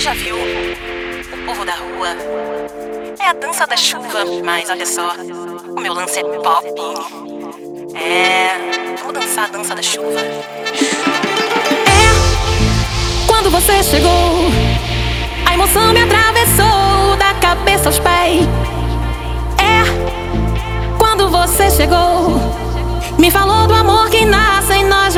já viu o povo da rua? É a dança da chuva, mas olha só, o meu lance é pop. Vamos dançar a dança da chuva. Quando você chegou, a emoção me atravessou da cabeça aos pés. Quando você chegou, me falou do amor que nasce em nós